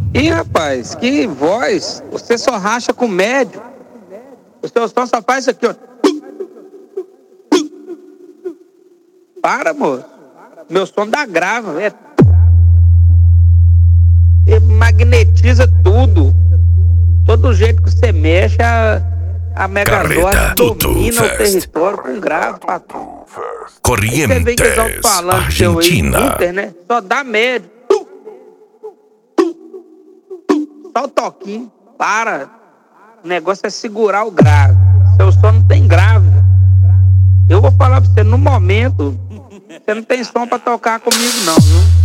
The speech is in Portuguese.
Ih, rapaz, que voz. Você só racha com médio. O seu som só faz isso aqui, ó. Para, moço. Meu som dá grave, magnetiza tudo. Todo jeito que você mexe, a Megazord domina o território com grave, patrão. Corrientes, Argentina. Scooter, né? Só dá médio. Só o toquinho. Para. O negócio é segurar o grave. Seu som não tem grave. Eu vou falar pra você, no momento, você não tem som pra tocar comigo não, viu?